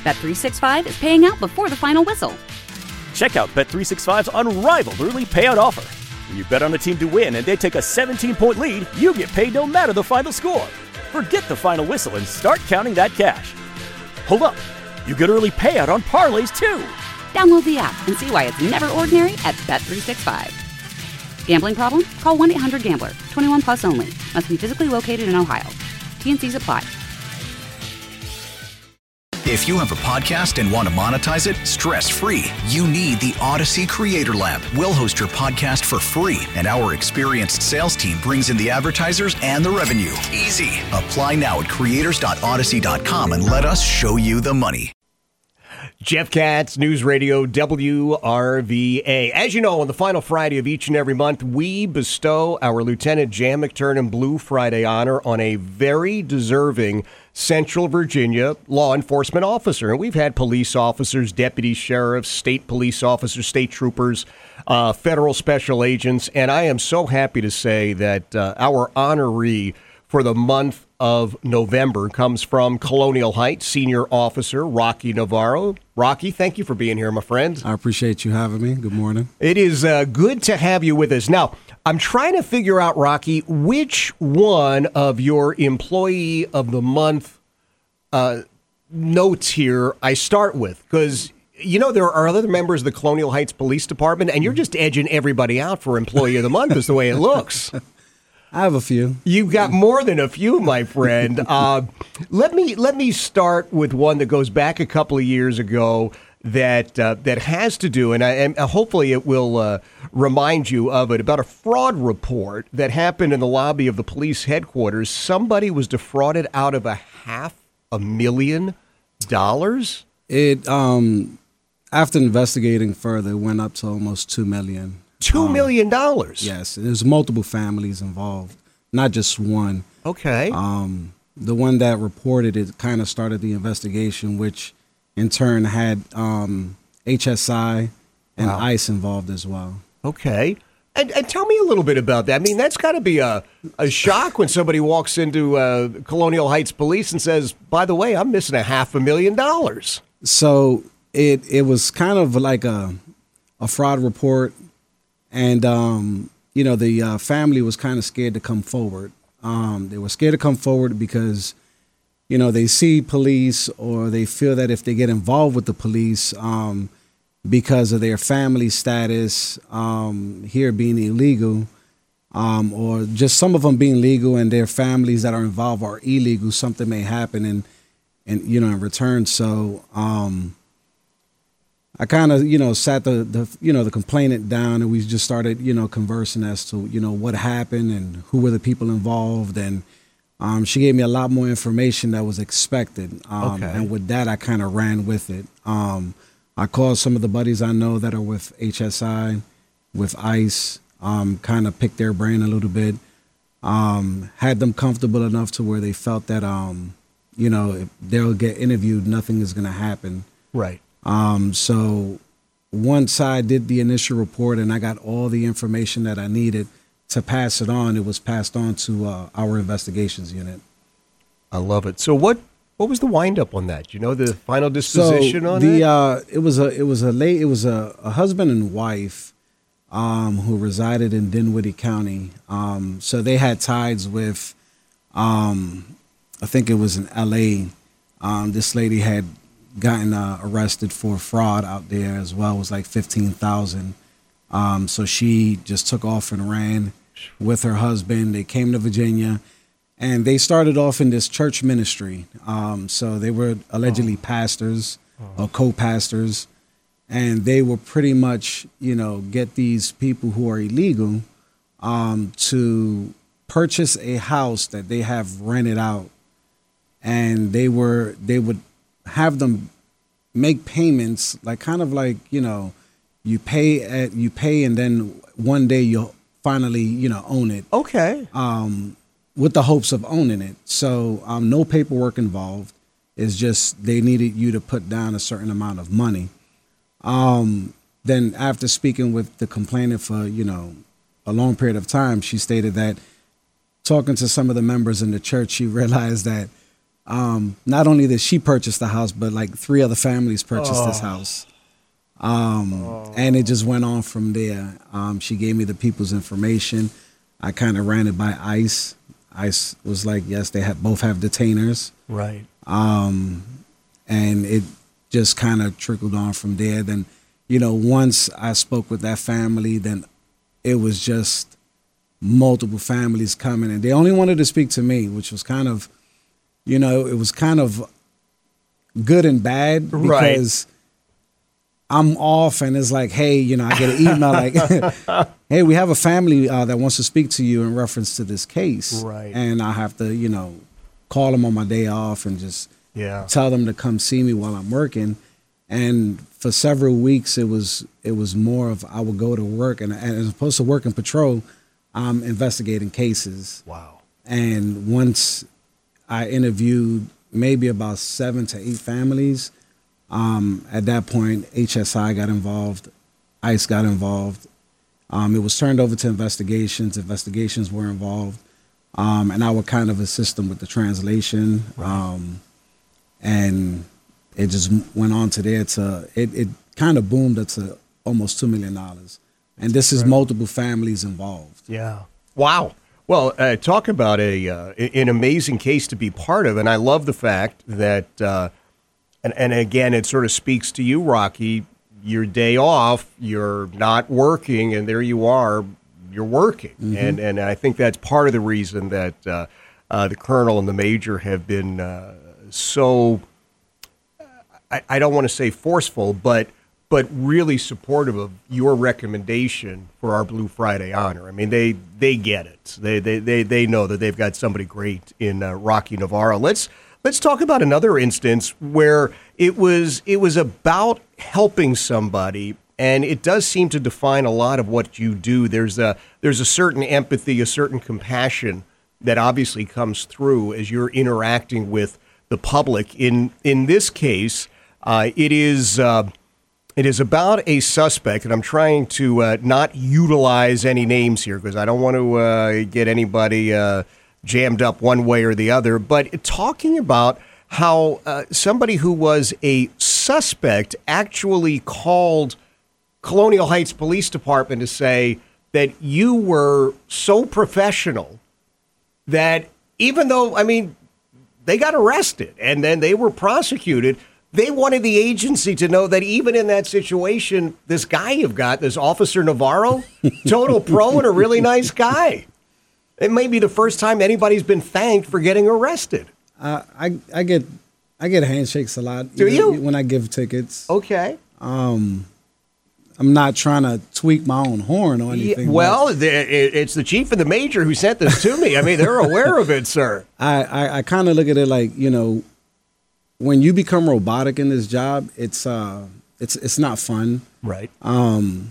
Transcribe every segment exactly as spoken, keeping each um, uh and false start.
Bet three sixty-five is paying out before the final whistle. Check out Bet three sixty-five's unrivaled early payout offer. When you bet on a team to win and they take a seventeen-point lead, you get paid no matter the final score. Forget the final whistle and start counting that cash. Hold up. You get early payout on parlays, too. Download the app and see why it's never ordinary at Bet three sixty-five. Gambling problem? Call one eight hundred gambler. twenty-one plus only. Must be physically located in Ohio. T N Cs apply. If you have a podcast and want to monetize it stress-free, you need the Odyssey Creator Lab. We'll host your podcast for free, and our experienced sales team brings in the advertisers and the revenue. Easy. Apply now at creators dot odyssey dot com and let us show you the money. Jeff Katz, News Radio W R V A. As you know, on the final Friday of each and every month, we bestow our Lieutenant Jan McTurnan Blue Friday honor on a very deserving Central Virginia law enforcement officer. And we've had police officers, deputy sheriffs, state police officers, state troopers, uh, federal special agents. And I am so happy to say that uh, our honoree for the month of November comes from Colonial Heights, Senior Officer Rocky Navarro. Rocky, thank you for being here, my friend. I appreciate you having me. Good morning. It is uh, good to have you with us. Now, I'm trying to figure out, Rocky, which one of your Employee of the Month uh, notes here I start with, because you know there are other members of the Colonial Heights Police Department, and you're just edging everybody out for Employee of the Month is the way it looks. I have a few. You've got more than a few, my friend. Uh, let me let me start with one that goes back a couple of years ago that uh, that has to do, and, I, and hopefully it will uh, remind you of it, about a fraud report that happened in the lobby of the police headquarters. Somebody was defrauded out of a half a million dollars. It um, after investigating further, it went up to almost two million. Two million dollars. Um, yes, there's multiple families involved, not just one. Okay. Um, the one that reported it kind of started the investigation, which in turn had um, H S I and Wow. ICE involved as well. Okay. And, and tell me a little bit about that. I mean, that's got to be a, a shock when somebody walks into uh, Colonial Heights Police and says, by the way, I'm missing a half a million dollars. So it it was kind of like a a fraud report. And, um, you know, the uh, family was kind of scared to come forward. Um, they were scared to come forward because, you know, they see police, or they feel that if they get involved with the police um, because of their family status um, here being illegal, um, or just some of them being legal and their families that are involved are illegal, something may happen and, and you know, in return. So, um I kind of, you know, sat the, the, you know, the complainant down, and we just started, you know, conversing as to, you know, what happened and who were the people involved. And um, she gave me a lot more information that was expected. Um, Okay. And with that, I kind of ran with it. Um, I called some of the buddies I know that are with H S I, with ICE, um, kind of picked their brain a little bit, um, had them comfortable enough to where they felt that, um, you know, if they'll get interviewed, nothing is going to happen. Right. Um, so once I did the initial report and I got all the information that I needed to pass it on, it was passed on to uh, our investigations unit. I love it. So what what was the windup on that? Do you know the final disposition so on the, that? Uh, it was a it was a late it was a, a husband and wife um, who resided in Dinwiddie County. Um, so they had ties with um, I think it was in L A. Um, this lady had gotten uh, arrested for fraud out there as well. It was like fifteen thousand. Um, so she just took off and ran with her husband. They came to Virginia, and they started off in this church ministry. Um, so they were allegedly oh. pastors oh. or co-pastors, and they were pretty much, you know, get these people who are illegal um, to purchase a house that they have rented out, and they were they would have them make payments, like kind of like, you know, you pay at you pay and then one day you'll finally, you know, own it. Okay. Um, with the hopes of owning it. So um, no paperwork involved. It's just they needed you to put down a certain amount of money. Um, then after speaking with the complainant for, you know, a long period of time, she stated that talking to some of the members in the church, she realized that Um, not only did she purchase the house, but like three other families purchased Oh. this house. Um, oh. And it just went on from there. Um, she gave me the people's information. I kind of ran it by ICE. ICE was like, yes, they have, both have detainers. Right. Um, and it just kind of trickled on from there. Then, you know, once I spoke with that family, then it was just multiple families coming, and they only wanted to speak to me, which was kind of, you know, it was kind of good and bad because right. I'm off, and it's like, hey, you know, I get an email like, hey, we have a family uh, that wants to speak to you in reference to this case. Right. And I have to, you know, call them on my day off and just yeah. tell them to come see me while I'm working. And for several weeks, it was it was more of I would go to work, and, and as opposed to working patrol, I'm investigating cases. Wow. And once I interviewed maybe about seven to eight families, um, at that point, H S I got involved, ICE got involved. Um, it was turned over to investigations. Investigations were involved. Um, and I would kind of assist them with the translation. Right. Um, and it just went on to there to, it, it kind of boomed up to almost two million dollars. And this is multiple families involved. Yeah. Wow. Well, uh, talk about a uh, an amazing case to be part of. And I love the fact that, uh, and, and again, it sort of speaks to you, Rocky, your day off, you're not working, and there you are, you're working. Mm-hmm. And, and I think that's part of the reason that uh, uh, the colonel and the major have been uh, so, I, I don't want to say forceful, but but really supportive of your recommendation for our Blue Friday honor. I mean, they they get it. They they they, they know that they've got somebody great in uh, Rocky Navarro. Let's let's talk about another instance where it was it was about helping somebody, and it does seem to define a lot of what you do. There's a there's a certain empathy, a certain compassion that obviously comes through as you're interacting with the public. In in this case, uh, it is. Uh, It is about a suspect, and I'm trying to uh, not utilize any names here because I don't want to uh, get anybody uh, jammed up one way or the other, but talking about how uh, somebody who was a suspect actually called Colonial Heights Police Department to say that you were so professional that even though, I mean, they got arrested and then they were prosecuted, they wanted the agency to know that even in that situation, this guy you've got, this Officer Navarro, total pro and a really nice guy. It may be the first time anybody's been thanked for getting arrested. Uh, I I get I get handshakes a lot. Do you? When I give tickets. Okay. Um, I'm not trying to tweak my own horn or anything. Yeah, well, the, it, it's the chief and the major who sent this to me. I mean, they're aware of it, sir. I, I, I kind of look at it like, you know, when you become robotic in this job, it's uh, it's it's not fun. Right. Um,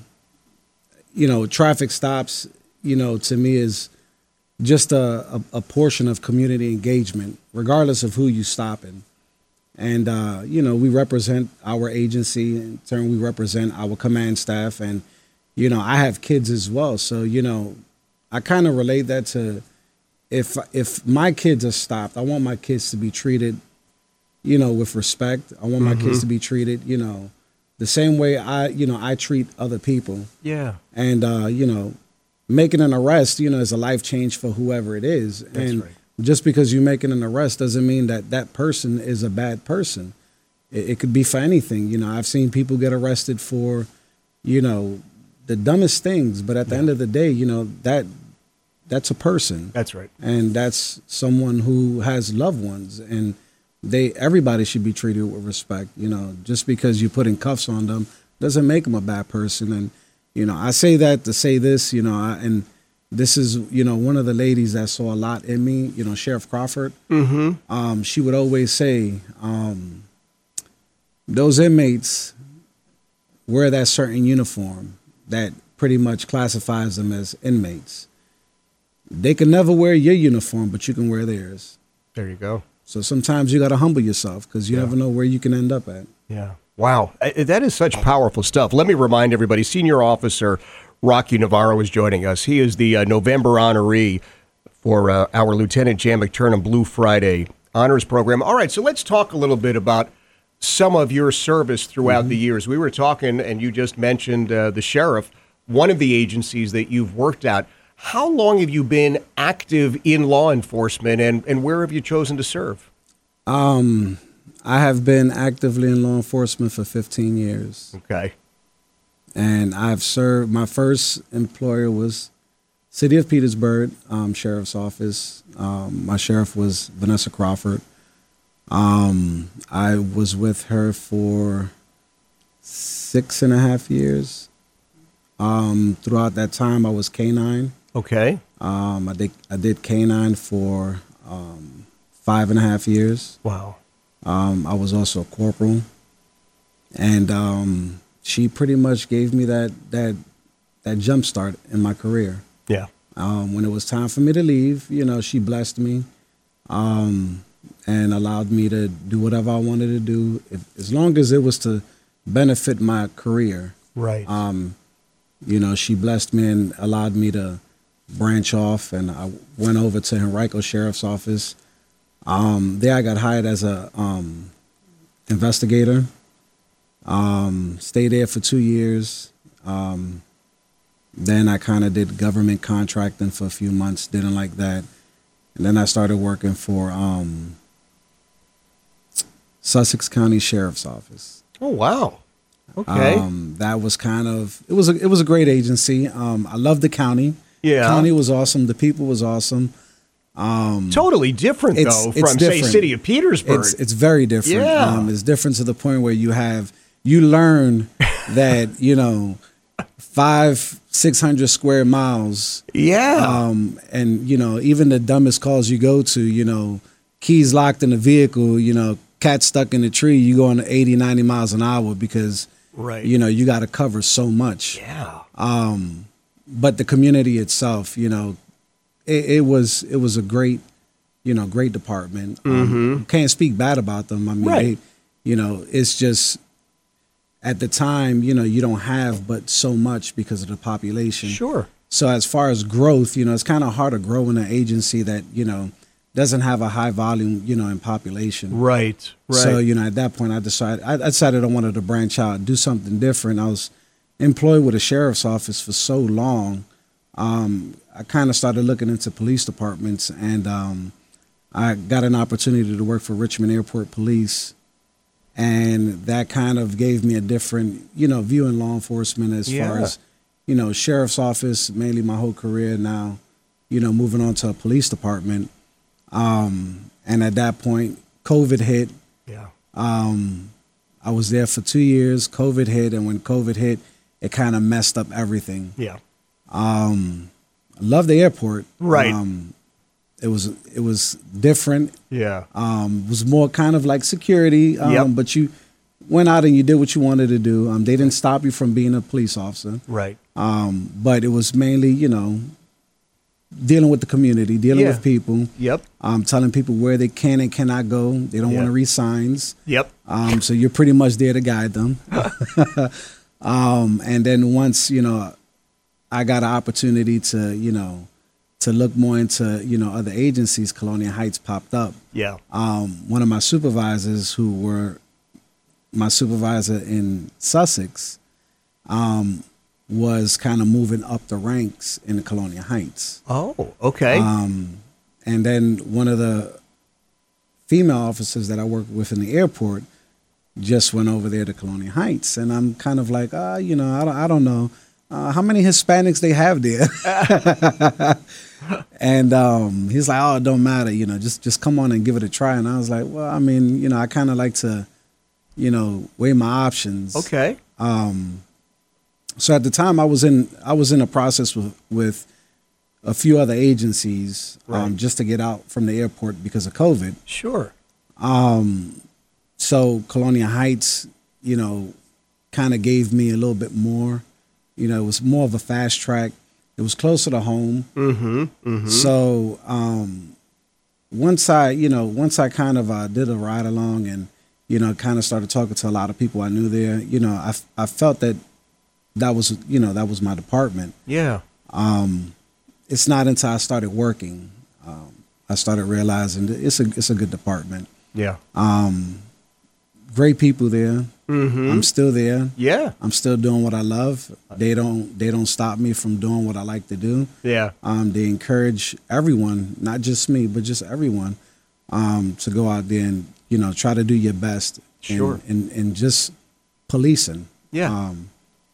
you know, traffic stops, you know, to me is just a, a, a portion of community engagement, regardless of who you stopping. And, uh, you know, we represent our agency. In turn, we represent our command staff. And, you know, I have kids as well. So, you know, I kind of relate that to if if my kids are stopped, I want my kids to be treated, you know, with respect. I want my mm-hmm. kids to be treated, you know, the same way I, you know, I treat other people. Yeah. And, uh, you know, making an arrest, you know, is a life change for whoever it is. That's and right. Just because you're making an arrest doesn't mean that that person is a bad person. It, it could be for anything. You know, I've seen people get arrested for, you know, the dumbest things. But at the yeah. end of the day, you know, that that's a person. That's right. And that's someone who has loved ones. And they everybody should be treated with respect. You know, just because you're putting cuffs on them doesn't make them a bad person. And, you know, I say that to say this, you know, I, and this is, you know, one of the ladies that saw a lot in me, you know, Sheriff Crawford. Mm-hmm. Um, she would always say, um, those inmates wear that certain uniform that pretty much classifies them as inmates. They can never wear your uniform, but you can wear theirs. There you go. So sometimes you got to humble yourself because you yeah. never know where you can end up at. Yeah. Wow. That is such powerful stuff. Let me remind everybody, Senior Officer Rocky Navarro is joining us. He is the uh, November honoree for uh, our Lieutenant Jan McTurnan Blue Friday honors program. All right, so let's talk a little bit about some of your service throughout mm-hmm. the years. We were talking, and you just mentioned uh, the sheriff, one of the agencies that you've worked at. How long have you been active in law enforcement, and, and where have you chosen to serve? Um, I have been actively in law enforcement for fifteen years. Okay. And I've served, my first employer was City of Petersburg um, Sheriff's Office. Um, my sheriff was Vanessa Crawford. Um, I was with her for six and a half years. Um, throughout that time, I was K nine. Okay. Um, I did I did K nine for um, five and a half years. Wow. Um, I was also a corporal, and um, she pretty much gave me that that that jump start in my career. Yeah. Um, when it was time for me to leave, you know, she blessed me. Um, and allowed me to do whatever I wanted to do, if, as long as it was to benefit my career. Right. Um, you know, she blessed me and allowed me to branch off, and I went over to Henrico Sheriff's Office. Um, there I got hired as a um, investigator. Um, stayed there for two years. Um, then I kind of did government contracting for a few months, didn't like that. And then I started working for um, Sussex County Sheriff's Office. Oh wow! Okay, um, that was kind of it was a it was a great agency. Um, I loved the county. Yeah, county was awesome. The people was awesome. Um, totally different it's, though it's from different. say City of Petersburg. It's it's very different. Yeah, um, it's different to the point where you have you learn that you know. Five, six hundred square miles. Yeah. Um, and, you know, even the dumbest calls you go to, you know, keys locked in the vehicle, you know, cat stuck in the tree, you going to eighty, ninety miles an hour because, right. you know, you got to cover so much. Yeah. Um, but the community itself, you know, it, it was it was a great, you know, great department. Um, mm-hmm. Can't speak bad about them. I mean, right. they, you know, it's just, at the time, you know, you don't have but so much because of the population. Sure. So as far as growth, you know, it's kind of hard to grow in an agency that, you know, doesn't have a high volume, you know, in population. Right, right. So, you know, at that point, I decided I decided I wanted to branch out, do something different. I was employed with a sheriff's office for so long. Um, I kind of started looking into police departments, and um, I got an opportunity to work for Richmond Airport Police. And that kind of gave me a different, you know, view in law enforcement as yeah. far as, you know, sheriff's office, mainly my whole career now, you know, moving on to a police department. Um, and at that point, COVID hit. Yeah. Um, I was there for two years. COVID hit. And when COVID hit, it kind of messed up everything. Yeah. Um, I love the airport. Right. Um, It was it was different. Yeah. Um, it was more kind of like security. Um, yep. But you went out and you did what you wanted to do. Um, they didn't stop you from being a police officer. Right. Um, but it was mainly, you know, dealing with the community, dealing yeah. with people. Yep. Um, telling people where they can and cannot go. They don't yeah. want to read signs. Yep. Um, so you're pretty much there to guide them. um, and then once, you know, I got an opportunity to, you know, to look more into, you know, other agencies, Colonial Heights popped up. Yeah. Um, one of my supervisors who were my supervisor in Sussex um, was kind of moving up the ranks in the Colonial Heights. Oh, okay. Um, and then one of the female officers that I worked with in the airport just went over there to Colonial Heights. And I'm kind of like, ah, uh, you know, I don't, I don't know. Uh, how many Hispanics they have there? And um, he's like, oh, it don't matter, you know, just just come on and give it a try. And I was like, well, I mean, you know, I kind of like to, you know, weigh my options. Okay. Um, so at the time, I was in I was in a process with with a few other agencies um, right. just to get out from the airport because of COVID. Sure. Um, so Colonial Heights, you know, kind of gave me a little bit more. You know, it was more of a fast track. It was closer to home. Mm-hmm. Mm-hmm. So um, once I, you know, once I kind of uh, did a ride along and, you know, kind of started talking to a lot of people I knew there, you know, I, I felt that that was, you know, that was my department. Yeah. Um, it's not until I started working, um, I started realizing that it's a it's a good department. Yeah. Um, great people there. Mm-hmm. I'm still there. Yeah. I'm still doing what I love. They don't they don't stop me from doing what I like to do. Yeah. Um, they encourage everyone, not just me, but just everyone, um, to go out there and, you know, try to do your best. And, Sure. And, and just policing. Yeah. Um,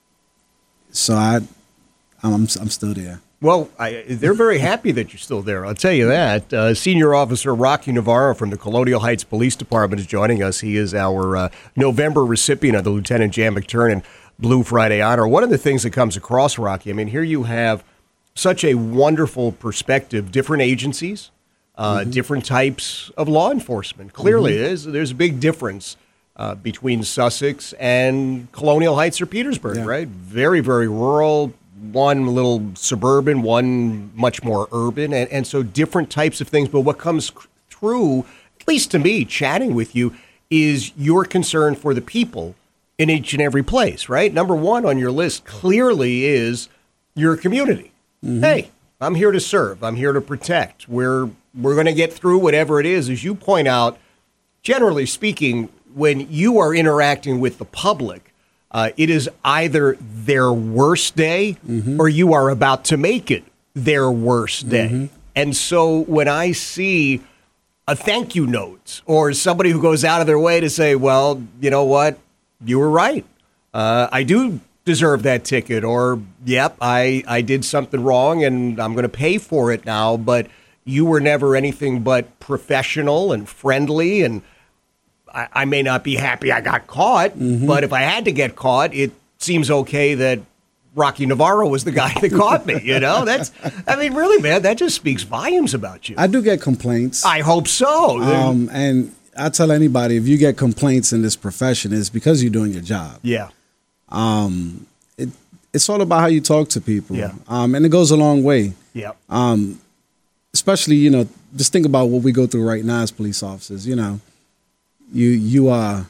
so I, I'm I'm still there. Well, I, they're very happy that you're still there. I'll tell you that. Uh, Senior Officer Rocky Navarro from the Colonial Heights Police Department is joining us. He is our uh, November recipient of the Lieutenant Jan McTurnan Blue Friday Honor. One of the things that comes across, Rocky, I mean, here you have such a wonderful perspective, different agencies, uh, mm-hmm. different types of law enforcement. Clearly, mm-hmm. there's, there's a big difference uh, between Sussex and Colonial Heights or Petersburg, yeah. right? Very, very rural. One a little suburban, one much more urban, and, and so different types of things. But what comes through, at least to me, chatting with you, is your concern for the people in each and every place, right? Number one on your list clearly is your community. Mm-hmm. Hey, I'm here to serve. I'm here to protect. We're, we're going to get through whatever it is. As you point out, generally speaking, when you are interacting with the public, Uh, it is either their worst day mm-hmm. or you are about to make it their worst day. Mm-hmm. And so when I see a thank you note or somebody who goes out of their way to say, well, you know what, you were right. Uh, I do deserve that ticket, or, yep, I, I did something wrong and I'm going to pay for it now, but you were never anything but professional and friendly, and I, I may not be happy I got caught, mm-hmm. but if I had to get caught, it seems okay that Rocky Navarro was the guy that caught me. You know, that's, I mean, really, man, that just speaks volumes about you. I do get complaints. I hope so. Um, and I tell anybody, if you get complaints in this profession, it's because you're doing your job. Yeah. Um, it, it's all about how you talk to people. Yeah. Um, and it goes a long way. Yeah. Um, especially, you know, just think about what we go through right now as police officers, you know. You you are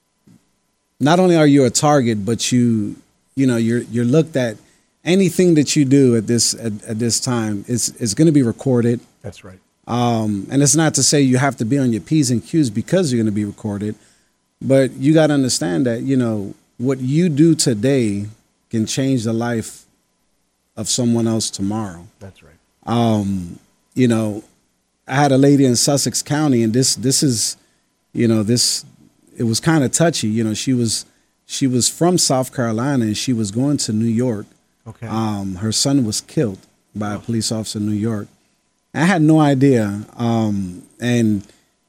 not only are you a target, but you you know you're you're looked at. Anything that you do at this at, at this time is is going to be recorded. That's right. Um, and it's not to say you have to be on your P's and Q's because you're going to be recorded, but you got to understand that you know what you do today can change the life of someone else tomorrow. That's right. Um, you know, I had a lady in Sussex County, and this this is. You know, this, it was kind of touchy. You know, she was she was from South Carolina and she was going to New York. Okay. Um, her son was killed by a police officer in New York. I had no idea. Um, and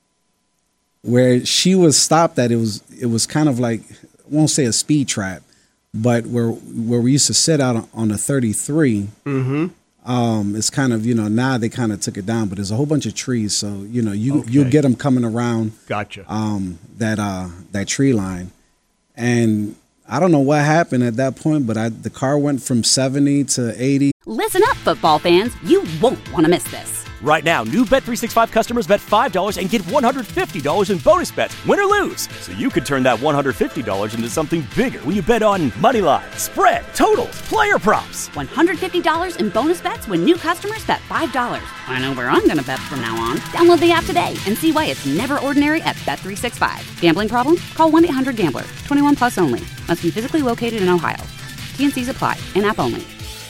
where she was stopped at, it was it was kind of like, I won't say a speed trap, but where where we used to sit out on a thirty-three. Mm-hmm. Um, it's kind of, you know, now they kind of took it down, but there's a whole bunch of trees. So, you know, you, okay. you'll get them coming around gotcha. um, that uh, that tree line. And I don't know what happened at that point, but I, the car went from seventy to eighty. Listen up, football fans. You won't want to miss this. Right now, new Bet three sixty-five customers bet five dollars and get one hundred fifty dollars in bonus bets, win or lose. So you could turn that one hundred fifty dollars into something bigger when you bet on money line, spread, totals, player props. one hundred fifty dollars in bonus bets when new customers bet five dollars. I know where I'm going to bet from now on. Download the app today and see why it's never ordinary at Bet three sixty-five. Gambling problem? Call one eight hundred gambler. twenty-one plus only. Must be physically located in Ohio. T N Cs apply. In-app only.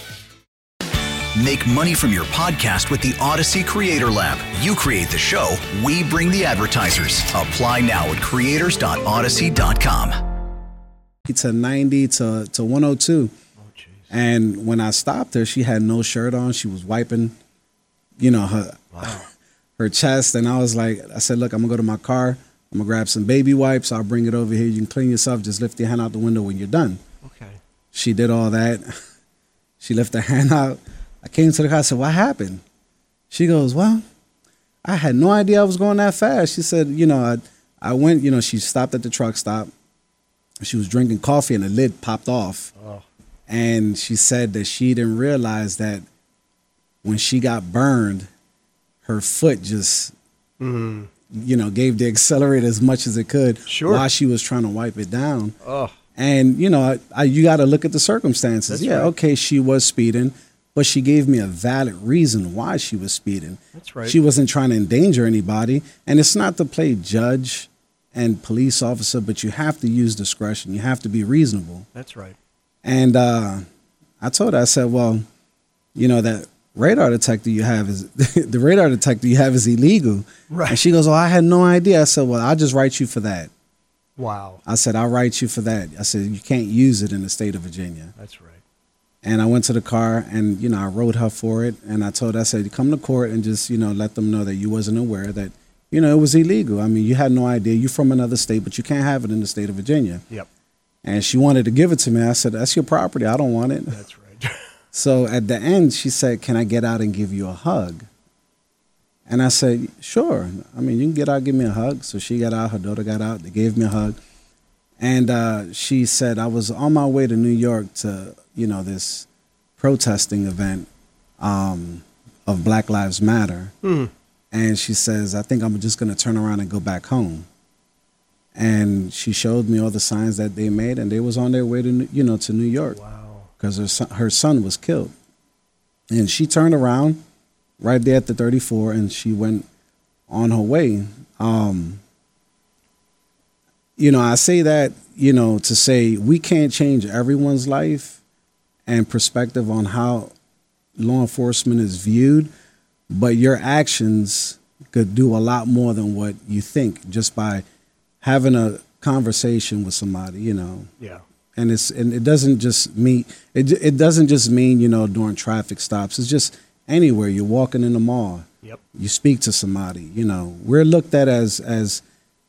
Make money from your podcast with the Odyssey Creator Lab. You create the show, we bring the advertisers. Apply now at creators dot odyssey dot com. To ninety to, to one oh two. Oh, jeez. And when I stopped her, she had no shirt on. She was wiping, you know, her wow. her chest. And I was like, I said, look, I'm going to go to my car. I'm going to grab some baby wipes. I'll bring it over here. You can clean yourself. Just lift your hand out the window when you're done. Okay. She did all that. She lifted her hand out. I came to the car, I said, what happened? She goes, well, I had no idea I was going that fast. She said, you know, I, I went, you know, she stopped at the truck stop. She was drinking coffee and the lid popped off. Oh. And she said that she didn't realize that when she got burned, her foot just, mm. you know, gave the accelerator as much as it could sure. while she was trying to wipe it down. Oh. And, you know, I, I, you got to look at the circumstances. That's yeah, right. okay, she was speeding. but she gave me a valid reason why she was speeding. That's right. She wasn't trying to endanger anybody. And it's not to play judge and police officer, but you have to use discretion. You have to be reasonable. That's right. And uh, I told her, I said, well, you know, that radar detector you have is the radar detector you have is illegal. Right. And she goes, oh, I had no idea. I said, well, I'll just write you for that. Wow. I said, I'll write you for that. I said, you can't use it in the state of Virginia. That's right. And I went to the car and, you know, I wrote her for it. And I told her, I said, come to court and just, you know, let them know that you wasn't aware that, you know, it was illegal. I mean, you had no idea. You're from another state, but you can't have it in the state of Virginia. Yep. And she wanted to give it to me. I said, that's your property. I don't want it. That's right. So at the end, she said, can I get out and give you a hug? And I said, sure. I mean, you can get out, give me a hug. So she got out, her daughter got out, they gave me a hug. And uh, she said, I was on my way to New York to, you know, this protesting event um, of Black Lives Matter. Hmm. And she says, I think I'm just going to turn around and go back home. And she showed me all the signs that they made, and they was on their way to, you know, to New York. Wow. Because her son, her son was killed. And she turned around right there at the thirty-four, and she went on her way. Um, you know, I say that, you know, to say we can't change everyone's life and perspective on how law enforcement is viewed, but your actions could do a lot more than what you think just by having a conversation with somebody, you know. Yeah. And it's and it doesn't just mean it. It doesn't just mean, you know, during traffic stops. It's just anywhere you're walking in the mall. Yep. You speak to somebody. You know, we're looked at as as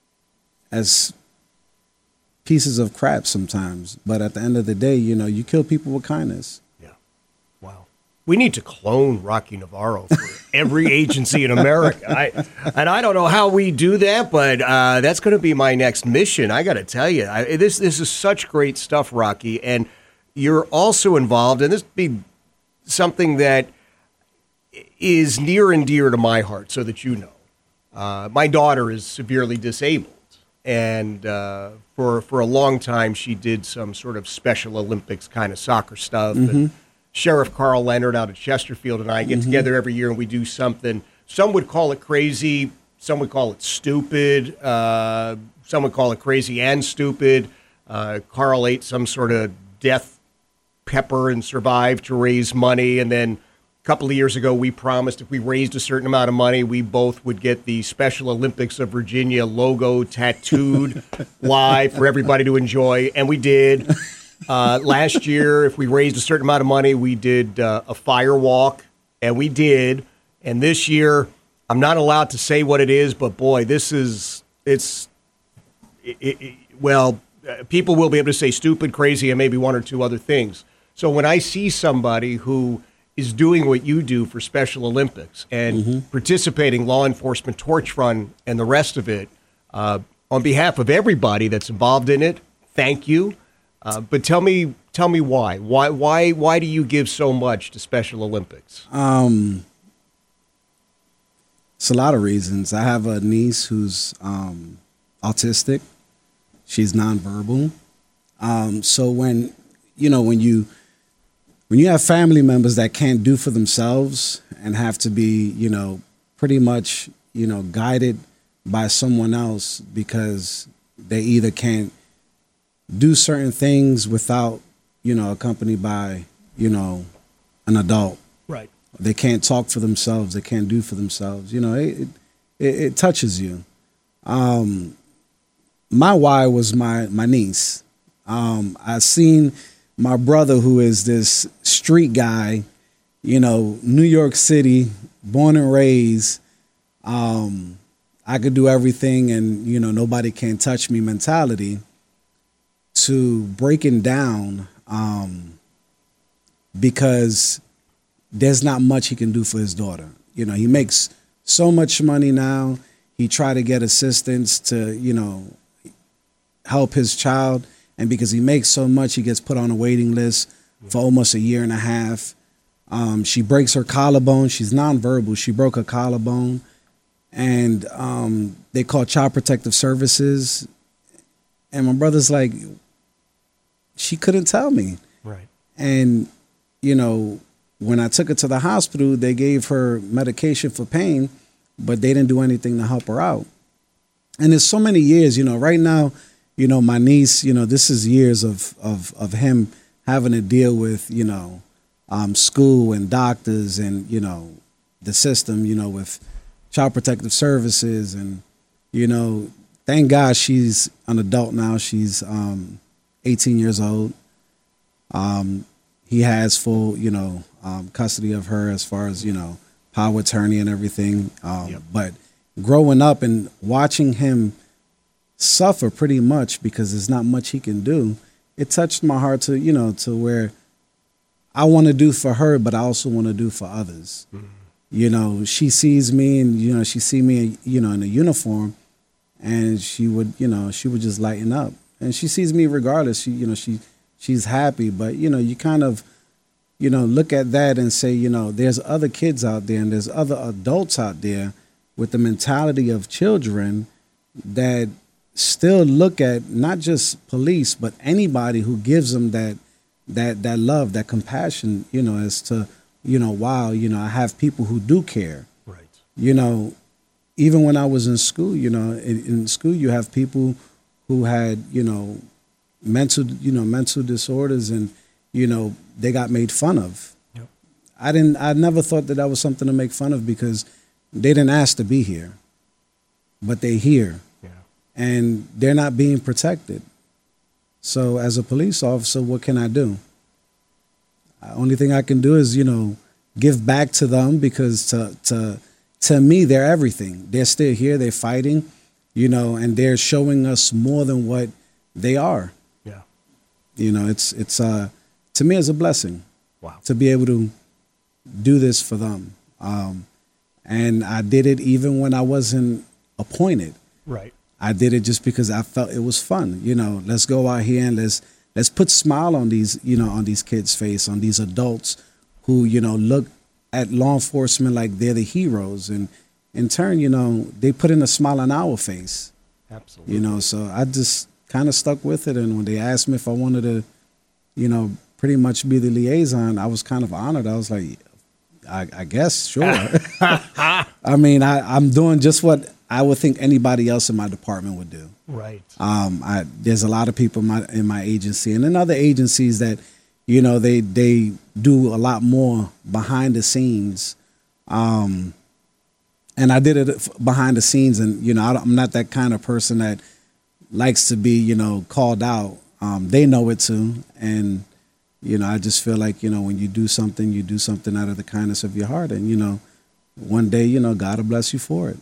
as pieces of crap sometimes. But at the end of the day, you know, you kill people with kindness. Yeah. Wow. We need to clone Rocky Navarro for every agency in America. I, and I don't know how we do that, but uh, that's going to be my next mission. I got to tell you, I, this this is such great stuff, Rocky. And you're also involved, and this be something that is near and dear to my heart, so that you know. Uh, my daughter is severely disabled. And uh, for for a long time, she did some sort of Special Olympics kind of soccer stuff. Mm-hmm. And Sheriff Carl Leonard out at Chesterfield and I get mm-hmm. together every year and we do something. Some would call it crazy. Some would call it stupid. Uh, some would call it crazy and stupid. Uh, Carl ate some sort of death pepper and survived to raise money. And then a couple of years ago, we promised if we raised a certain amount of money, we both would get the Special Olympics of Virginia logo tattooed live for everybody to enjoy. And we did. Uh, last year, if we raised a certain amount of money, we did uh, a fire walk, and we did. And this year, I'm not allowed to say what it is, but boy, this is, it's, it, it, well, uh, people will be able to say stupid, crazy, and maybe one or two other things. So when I see somebody who is doing what you do for Special Olympics and mm-hmm. participating law enforcement torch run and the rest of it, uh, on behalf of everybody that's involved in it, thank you. Uh, but tell me, tell me why. Why, why, why do you give so much to Special Olympics? Um, it's a lot of reasons. I have a niece who's um, autistic. She's nonverbal. Um, so when you know when you when you have family members that can't do for themselves and have to be, you know, pretty much, you know, guided by someone else because they either can't do certain things without, you know, accompanied by, you know, an adult. Right. They can't talk for themselves. They can't do for themselves. You know, it it, it touches you. Um, my why was my, my niece. Um, I seen my brother, who is this street guy, you know, New York City, born and raised. Um, I could do everything and, you know, nobody can touch me mentality, to breaking down um, because there's not much he can do for his daughter. You know, he makes so much money now. He tried to get assistance to, you know, help his child. And because he makes so much, he gets put on a waiting list for almost a year and a half. Um, she breaks her collarbone. She's nonverbal. She broke her collarbone. And um, they call Child Protective Services. And my brother's like, she couldn't tell me. Right. And, you know, when I took her to the hospital, they gave her medication for pain, but they didn't do anything to help her out. And there's so many years, you know, right now, you know, my niece, you know, this is years of of, of him having to deal with, you know, um, school and doctors and, you know, the system, you know, with Child Protective Services. And, you know, thank God she's an adult now. She's um, eighteen years old. Um, he has full, you know, um, custody of her as far as, you know, power of attorney and everything. Um, yep. But growing up and watching him suffer pretty much because there's not much he can do, it touched my heart to, you know, to where I want to do for her, but I also want to do for others. Mm-hmm. You know, she sees me and, you know, she see me, you know, in a uniform, and she would, you know, she would just lighten up. And she sees me regardless. She, you know, she, she's happy, but, you know, you kind of, you know, look at that and say, you know, there's other kids out there and there's other adults out there with the mentality of children that still look at not just police, but anybody who gives them that, that, that love, that compassion, you know, as to, you know, wow, you know, I have people who do care. Right. You know, even when I was in school, you know, in, in school you have people who had, you know, mental, you know, mental disorders, and, you know, they got made fun of. Yep. I didn't, I never thought that that was something to make fun of because they didn't ask to be here, but they here. Yeah. And they're not being protected. So as a police officer, what can I do? The only thing I can do is, you know, give back to them, because to, to, to me, they're everything. They're still here, they're fighting, you know, and they're showing us more than what they are. Yeah. You know, it's, it's, uh, to me, it's a blessing. Wow. To be able to do this for them. Um, and I did it even when I wasn't appointed. Right. I did it just because I felt it was fun. You know, let's go out here and let's, let's put smile on these, you know, on these kids' face, on these adults who, you know, look at law enforcement like they're the heroes. And in turn, you know, they put in a smile on our face. Absolutely. You know, so I just kind of stuck with it. And when they asked me if I wanted to, you know, pretty much be the liaison, I was kind of honored. I was like, I, I guess, sure. I mean, I, I'm doing just what I would think anybody else in my department would do. Right. Um, I, there's a lot of people in my, in my agency and in other agencies that, you know, they they do a lot more behind the scenes. Um, and I did it behind the scenes, and, you know, I I'm not that kind of person that likes to be, you know, called out. Um, they know it too. And, you know, I just feel like, you know, when you do something, you do something out of the kindness of your heart. And, you know, one day, you know, God will bless you for it.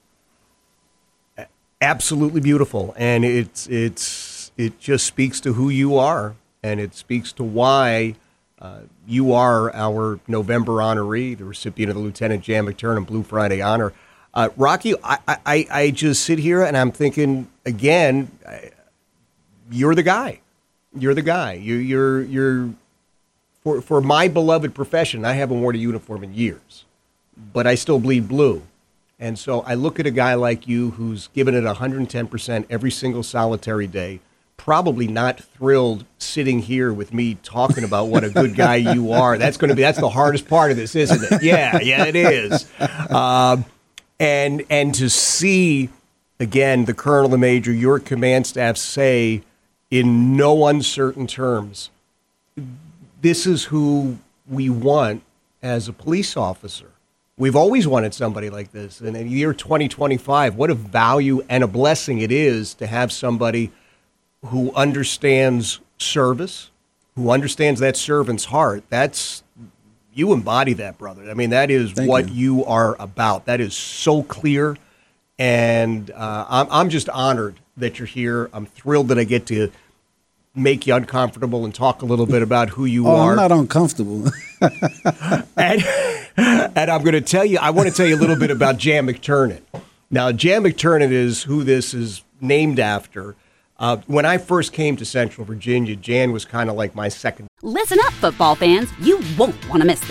Absolutely beautiful. And it's, it's, it just speaks to who you are. And it speaks to why uh, you are our November honoree, the recipient of the Lieutenant Jan McTernan Blue Friday Honor. Uh, Rocky, I, I, I just sit here and I'm thinking, again, you're the guy. You're the guy. You, you're, you're, for, for my beloved profession, I haven't worn a uniform in years, but I still bleed blue. And so I look at a guy like you who's given it one hundred ten percent every single solitary day, probably not thrilled sitting here with me talking about what a good guy you are. That's going to be, that's the hardest part of this, isn't it? Yeah, yeah, it is. Um, and, and to see, again, the colonel, the major, your command staff say in no uncertain terms, this is who we want as a police officer. We've always wanted somebody like this. And in the year twenty twenty-five, what a value and a blessing it is to have somebody who understands service, who understands that servant's heart. That's, you embody that, brother. I mean, that is Thank what you. you are about. That is so clear. And uh, I'm, I'm just honored that you're here. I'm thrilled that I get to make you uncomfortable and talk a little bit about who you oh, are. I'm not uncomfortable. and, and I'm going to tell you, I want to tell you a little bit about Jan McTernan. Now, Jan McTernan is who this is named after. Uh, when I first came to Central Virginia, Jan was kind of like my second. Listen up, football fans. You won't want to miss this.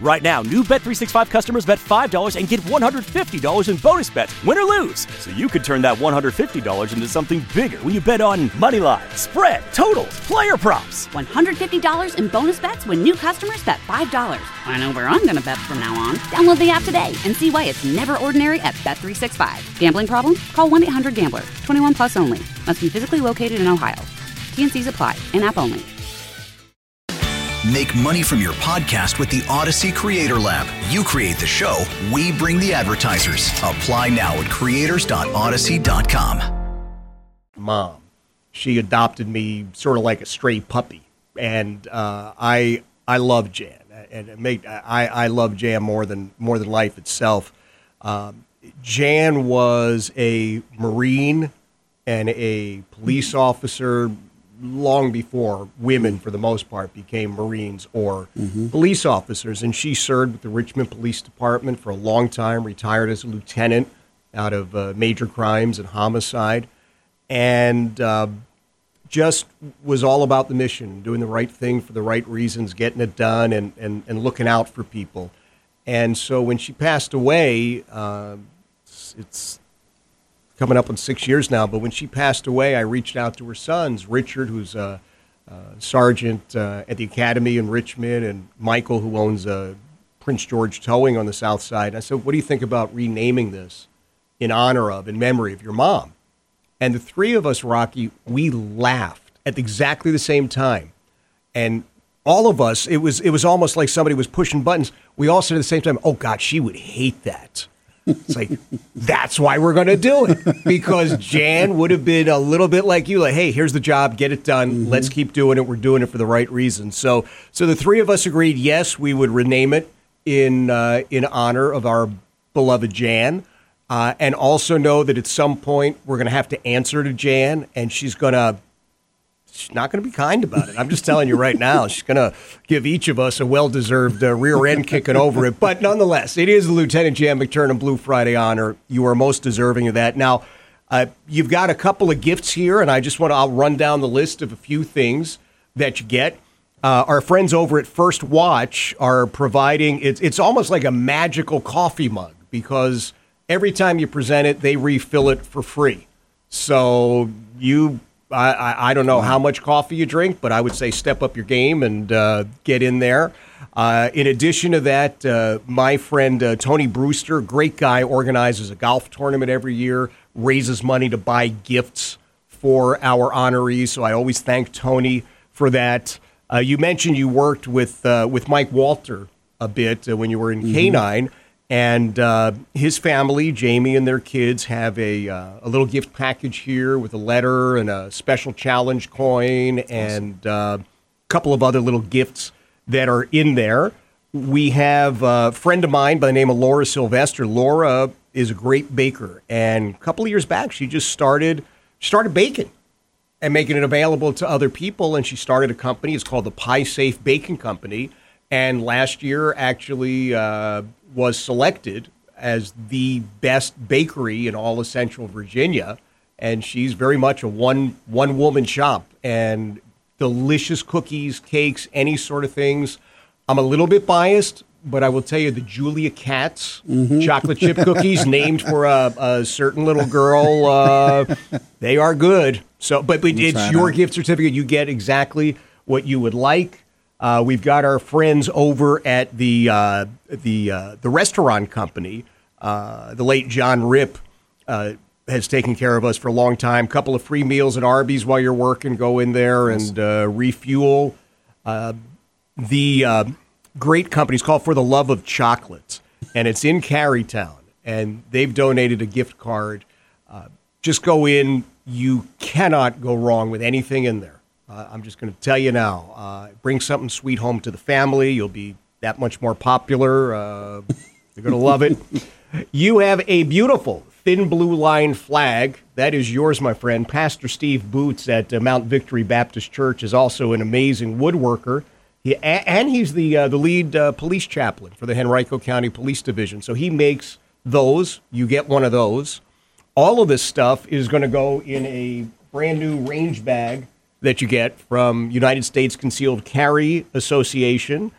Right now, new Bet three sixty-five customers bet five dollars and get one hundred fifty dollars in bonus bets, win or lose. So you could turn that one hundred fifty dollars into something bigger when you bet on money line, spread, totals, player props. one hundred fifty dollars in bonus bets when new customers bet five dollars. I know where I'm going to bet from now on. Download the app today and see why it's never ordinary at Bet three sixty-five. Gambling problem? Call one eight hundred gambler. twenty-one plus only. Must be physically located in Ohio. T N Cs apply. In-app only. Make money from your podcast with the Odyssey Creator Lab. You create the show, we bring the advertisers. Apply now at creators dot odyssey dot com. Mom, she adopted me sort of like a stray puppy, and uh, I I love Jan, and it made, I I love Jan more than more than life itself. Um, Jan was a Marine and a police officer long before women, for the most part, became Marines or mm-hmm. police officers. And she served with the Richmond Police Department for a long time, retired as a lieutenant out of uh, major crimes and homicide, and uh, just was all about the mission, doing the right thing for the right reasons, getting it done, and, and, and looking out for people. And so when she passed away, uh, it's, it's coming up on six years now, but when she passed away, I reached out to her sons, Richard, who's a, a sergeant uh, at the Academy in Richmond, and Michael, who owns uh, Prince George Towing on the south side. And I said, what do you think about renaming this in honor of, in memory of your mom? And the three of us, Rocky, we laughed at exactly the same time. And all of us, it was it was almost like somebody was pushing buttons. We all said at the same time, oh, God, she would hate that. It's like, that's why we're going to do it, because Jan would have been a little bit like you, like, hey, here's the job, get it done, mm-hmm. let's keep doing it, we're doing it for the right reasons. So so the three of us agreed, yes, we would rename it in uh, in honor of our beloved Jan, uh, and also know that at some point we're going to have to answer to Jan, and she's going to, she's not going to be kind about it. I'm just telling you right now, she's going to give each of us a well-deserved uh, rear end kicking over it. But nonetheless, it is the Lieutenant Jan McTurnan Blue Friday honor. You are most deserving of that. Now, uh, you've got a couple of gifts here, and I just want to, I'll run down the list of a few things that you get. Uh, our friends over at First Watch are providing, it's, it's almost like a magical coffee mug, because every time you present it, they refill it for free. So you... I, I don't know how much coffee you drink, but I would say step up your game and uh, get in there. Uh, in addition to that, uh, my friend uh, Tony Brewster, great guy, organizes a golf tournament every year, raises money to buy gifts for our honorees. So I always thank Tony for that. Uh, you mentioned you worked with uh, with Mike Walter a bit uh, when you were in mm-hmm. K nine. And uh, his family, Jamie and their kids, have a uh, a little gift package here with a letter and a special challenge coin and uh, a couple of other little gifts that are in there. We have a friend of mine by the name of Laura Sylvester. Laura is a great baker, and a couple of years back, she just started started baking and making it available to other people. And she started a company. It's called the Pie Safe Baking Company. And last year, actually, uh, was selected as the best bakery in all of Central Virginia. And she's very much a one, one-woman shop. And delicious cookies, cakes, any sort of things. I'm a little bit biased, but I will tell you the Julia Katz mm-hmm. chocolate chip cookies, named for a, a certain little girl, uh, they are good. So, But, but it's your gift certificate. You get exactly what you would like. Uh, we've got our friends over at the uh, the uh, the restaurant company. Uh, the late John Ripp uh, has taken care of us for a long time. Couple of free meals at Arby's while you're working. Go in there and uh, refuel. Uh, the uh, great company is called For the Love of Chocolate, and it's in Carytown. And they've donated a gift card. Uh, just go in. You cannot go wrong with anything in there. Uh, I'm just going to tell you now, uh, bring something sweet home to the family. You'll be that much more popular. Uh, you're going to love it. You have a beautiful thin blue line flag. That is yours, my friend. Pastor Steve Boots at uh, Mount Victory Baptist Church is also an amazing woodworker. He, and he's the uh, the lead uh, police chaplain for the Henrico County Police Division. So he makes those. You get one of those. All of this stuff is going to go in a brand new range bag that you get from United States Concealed Carry Association.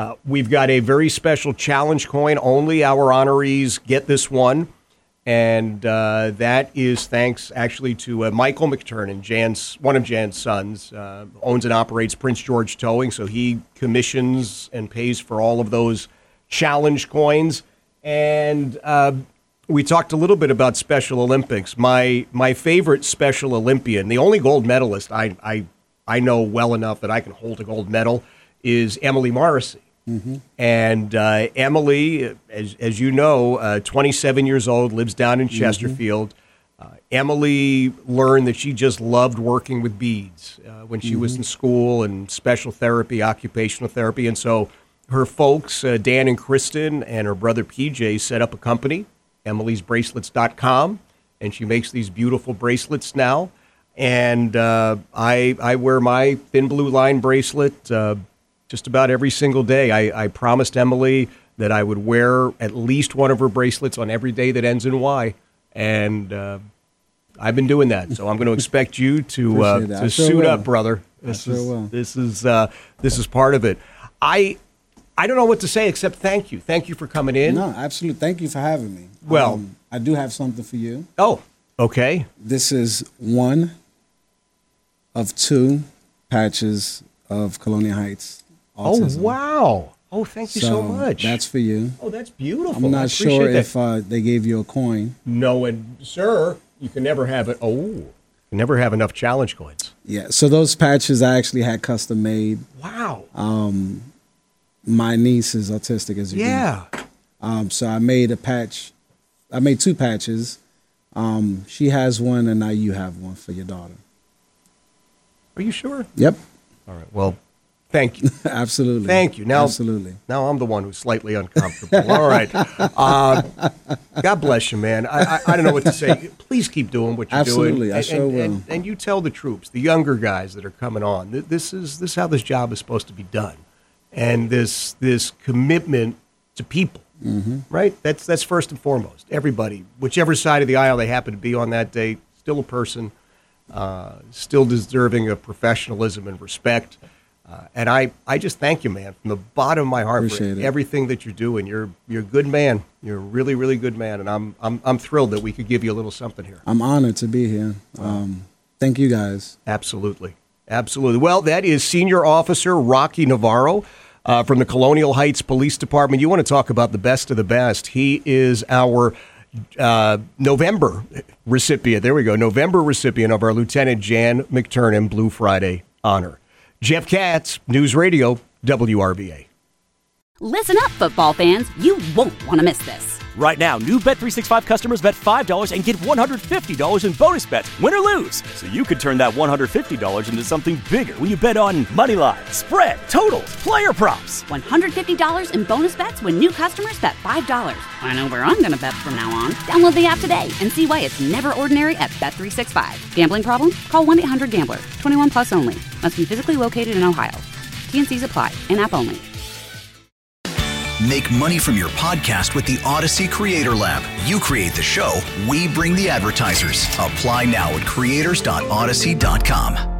Uh, we've got a very special challenge coin. Only our honorees get this one. And uh, that is thanks actually to uh, Michael McTurnan, Jan's, one of Jan's sons, uh, owns and operates Prince George Towing. So he commissions and pays for all of those challenge coins. And uh, we talked a little bit about Special Olympics. My my favorite Special Olympian, the only gold medalist I, I, I know well enough that I can hold a gold medal, is Emily Morrissey. Mm-hmm. And uh, Emily, as as you know, uh, twenty-seven years old, lives down in Chesterfield. Mm-hmm. Uh, Emily learned that she just loved working with beads uh, when she mm-hmm. was in school and special therapy, occupational therapy. And so her folks, uh, Dan and Kristen and her brother P J, set up a company, Emily's Bracelets dot com, and she makes these beautiful bracelets now. And uh, I, I wear my Thin Blue Line bracelet uh just about every single day. I, I promised Emily that I would wear at least one of her bracelets on every day that ends in Y, and uh, I've been doing that. So I'm going to expect you to uh, to sure suit will. up, brother. This I is sure will. this is uh, this is part of it. I I don't know what to say except thank you. Thank you for coming in. No, absolutely. Thank you for having me. Well, um, I do have something for you. Oh, okay. This is one of two patches of Colonial Heights autism. Oh, wow. Oh, thank you so, so much. That's for you. Oh, that's beautiful. I'm not sure that. if uh, they gave you a coin. No, and sir, you can never have it. Oh, you never have enough challenge coins. Yeah, so those patches I actually had custom made. Wow. Um, my niece is autistic, as you yeah. know. Um, so I made a patch. I made two patches. Um, she has one, and now you have one for your daughter. Are you sure? Yep. All right. Well, thank you. Absolutely. Thank you. Now, Absolutely. Now I'm the one who's slightly uncomfortable. All right. Uh, God bless you, man. I, I, I don't know what to say. Please keep doing what you're Absolutely. doing. Absolutely. I and, sure and, will. And, and you tell the troops, the younger guys that are coming on, this is this is how this job is supposed to be done. And this this commitment to people, mm-hmm. right? That's that's first and foremost. Everybody, whichever side of the aisle they happen to be on that day, still a person, uh, still deserving of professionalism and respect. Uh, and I, I just thank you, man, from the bottom of my heart Appreciate for it. everything that you're doing. You're you're a good man. You're a really, really good man, and I'm I'm I'm thrilled that we could give you a little something here. I'm honored to be here. Um, thank you, guys. Absolutely, absolutely. Well, that is Senior Officer Rocky Navarro uh, from the Colonial Heights Police Department. You want to talk about the best of the best? He is our uh, November recipient. There we go, November recipient of our Lieutenant Jan McTurnan Blue Friday honor. Jeff Katz, News Radio, W R V A. Listen up, football fans. You won't want to miss this. Right now, new Bet three sixty-five customers bet five dollars and get one hundred fifty dollars in bonus bets, win or lose. So you could turn that one hundred fifty dollars into something bigger when you bet on money line, spread, totals, player props. one hundred fifty dollars in bonus bets when new customers bet five dollars. I know where I'm going to bet from now on. Download the app today and see why it's never ordinary at Bet three sixty-five. Gambling problem? Call one eight hundred gambler. twenty-one plus only. Must be physically located in Ohio. T and C's apply. In-app only. Make money from your podcast with the Odyssey Creator Lab. You create the show, we bring the advertisers. Apply now at creators dot odyssey dot com.